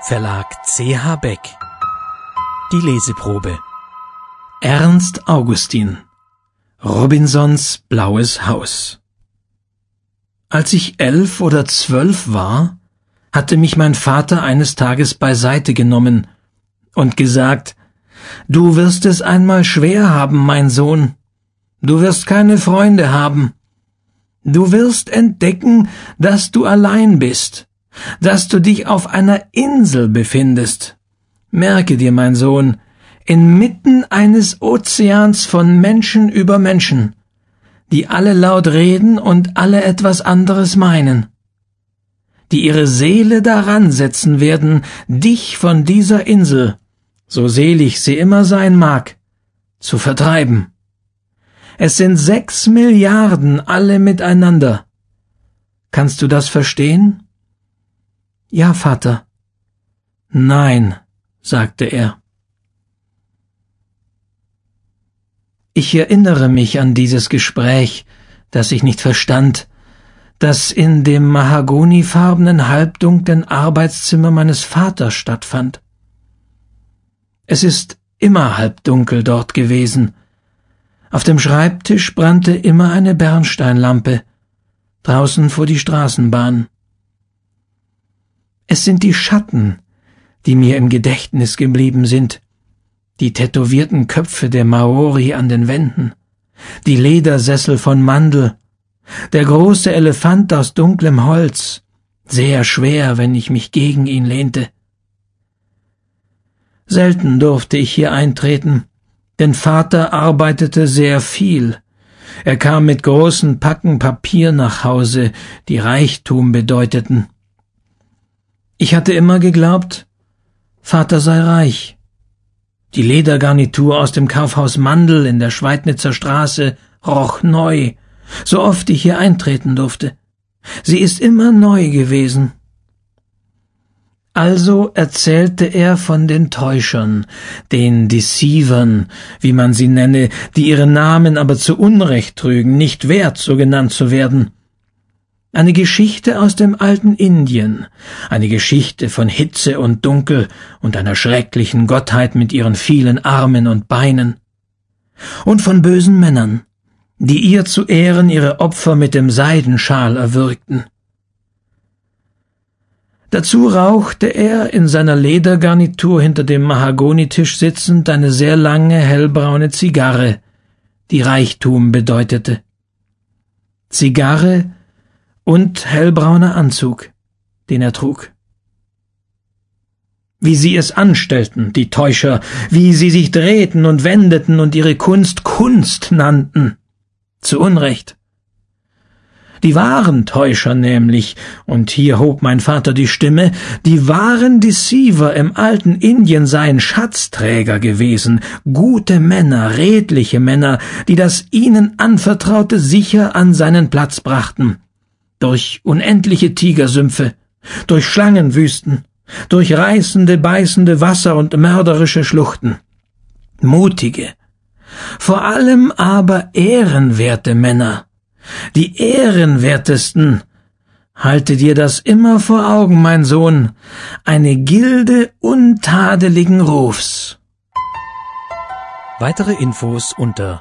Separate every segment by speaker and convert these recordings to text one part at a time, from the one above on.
Speaker 1: Verlag C.H. Beck. Die Leseprobe. Ernst Augustin. Robinsons blaues Haus. Als ich 11 oder 12 war, hatte mich mein Vater eines Tages beiseite genommen und gesagt: »Du wirst es einmal schwer haben, mein Sohn. Du wirst keine Freunde haben. Du wirst entdecken, dass du allein bist, dass du dich auf einer Insel befindest. Merke dir, mein Sohn, inmitten eines Ozeans von Menschen über Menschen, die alle laut reden und alle etwas anderes meinen, die ihre Seele daran setzen werden, dich von dieser Insel, so selig sie immer sein mag, zu vertreiben. Es sind 6 Milliarden alle miteinander. Kannst du das verstehen?« »Ja, Vater.« »Nein«, sagte er. Ich erinnere mich an dieses Gespräch, das ich nicht verstand, das in dem mahagonifarbenen, halbdunklen Arbeitszimmer meines Vaters stattfand. Es ist immer halbdunkel dort gewesen. Auf dem Schreibtisch brannte immer eine Bernsteinlampe. Draußen fuhr die Straßenbahn. Es sind die Schatten, die mir im Gedächtnis geblieben sind, die tätowierten Köpfe der Maori an den Wänden, die Ledersessel von Mandel, der große Elefant aus dunklem Holz, sehr schwer, wenn ich mich gegen ihn lehnte. Selten durfte ich hier eintreten, denn Vater arbeitete sehr viel. Er kam mit großen Packen Papier nach Hause, die Reichtum bedeuteten. Ich hatte immer geglaubt, Vater sei reich. Die Ledergarnitur aus dem Kaufhaus Mandel in der Schweidnitzer Straße roch neu, so oft ich hier eintreten durfte. Sie ist immer neu gewesen. Also erzählte er von den Täuschern, den Deceivern, wie man sie nenne, die ihre Namen aber zu Unrecht trügen, nicht wert, so genannt zu werden. Eine Geschichte aus dem alten Indien, eine Geschichte von Hitze und Dunkel und einer schrecklichen Gottheit mit ihren vielen Armen und Beinen. Und von bösen Männern, die ihr zu Ehren ihre Opfer mit dem Seidenschal erwürgten. Dazu rauchte er, in seiner Ledergarnitur hinter dem Mahagonitisch sitzend, eine sehr lange hellbraune Zigarre, die Reichtum bedeutete. Zigarre und hellbrauner Anzug, den er trug. Wie sie es anstellten, die Täuscher, wie sie sich drehten und wendeten und ihre Kunst Kunst nannten. Zu Unrecht. Die wahren Täuscher nämlich, und hier hob mein Vater die Stimme, die wahren Deceiver im alten Indien seien Schatzträger gewesen, gute Männer, redliche Männer, die das ihnen Anvertraute sicher an seinen Platz brachten. Durch unendliche Tigersümpfe, durch Schlangenwüsten, durch reißende, beißende Wasser und mörderische Schluchten. Mutige, vor allem aber ehrenwerte Männer, die ehrenwertesten, halte dir das immer vor Augen, mein Sohn, eine Gilde untadeligen Rufs. Weitere Infos unter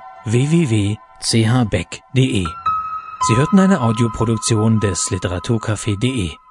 Speaker 1: www.chbeck.de. Sie hörten eine Audioproduktion des Literaturcafé.de.